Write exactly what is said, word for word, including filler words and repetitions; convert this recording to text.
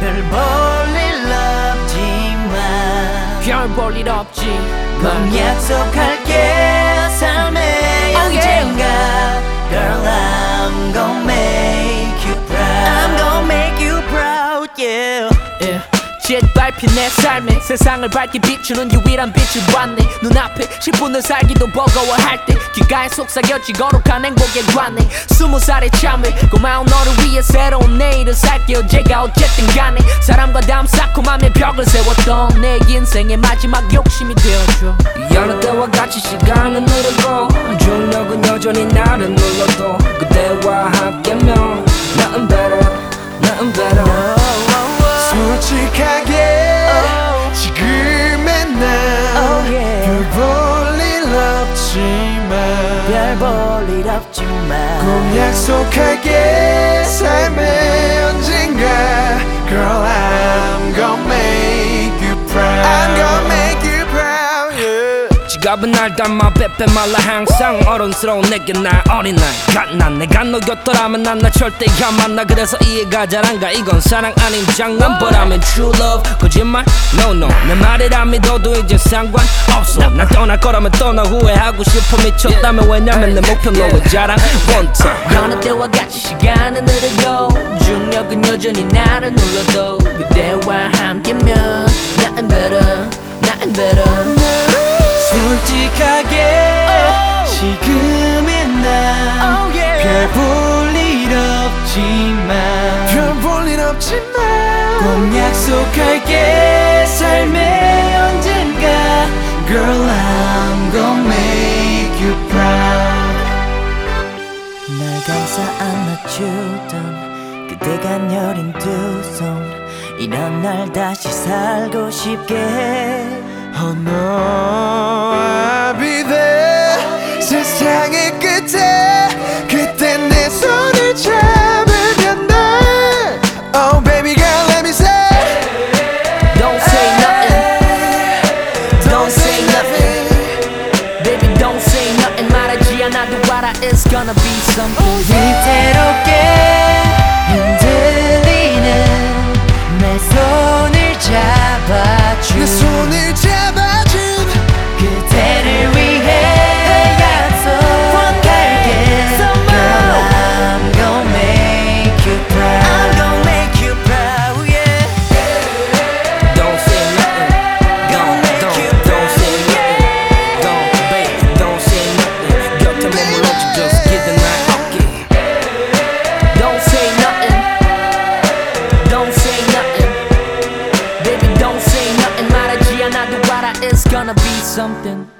별 볼일 없지만 별 볼일 없지만 꼭 약속할게 삶의 언젠가 Girl I'm gon' make you proud I'm gon' make you proud yeah, yeah. 짓밟힌 내 삶에 세상을 밝게 비추는 유일한 빛을 봤네 눈앞에 십 분을 살기도 버거워할 때 귓가에 속삭였지 거룩한 행복의 관에 스무 살의 참회 고마운 너를 위해 새로운 내일을 살게 어제가 어쨌든 간에 사람과 다음 쌓고만의 벽을 세웠던 내 인생의 마지막 욕심이 되어줘 여느 때와 같이 시간은 흐르고 중력은 여전히 나를 눌러도 그대와 함께면 나은 better 나은 better 솔직하게 oh. 지금의 난 oh, yeah. 별 볼일 없지만 별 볼일 없지만 꼭 약속할게 삶의 언젠가 Girl I'm gon' make you proud I'm gon' make you proud yeah. 지갑은 날 담아 빼빼 말라 항상 어른스러운 내게 날 어린아이 갓난 내가 너 곁더라면 난 나 절대 안 만나 그래서 이해가 잘 안 가 이건 사랑 아닌 장난 But I'm in true love 거짓말 no no 내 말이라 믿어도 이제 상관없어 난 떠날 거라면 떠나 후회하고 싶어 미쳤다면 왜냐면 내 목표 너의 자랑 one time 여느 때와 같이 시간은 흐르고 중력은 여전히 나를 눌러도 그대와 함께면 나은 better 나은 better 솔직하게 oh. 지금의 난 oh, yeah. 별 볼일 없지만 별 볼일 없지만 꼭 약속할게 삶의 언젠가 Girl I'm gon' make you proud 날 감싸 안아주던 그대가 여린 두 손 이런 날 다시 살고 싶게 해 Oh no I'll be there 세상의 끝에 그때 내 손을 잡으면 돼 Oh baby girl let me say Don't say nothing Don't say nothing Baby don't say nothing 말하지 않아도 알아 It's gonna be something 위태롭게 흔들리는 내 손을 잡아준 내 손을 잡아준 그대를 위해 약속할게 Girl I'm gon' make you proud I'm gon' make you proud yeah Don't say nothing Gon' make don't, you don't say proud nothing Don't baby don't say nothing 곁에 머물러줘 just give the night okay Don't say nothing Don't say nothing Baby don't say nothing 말하지 않아도 알아 It's gonna be something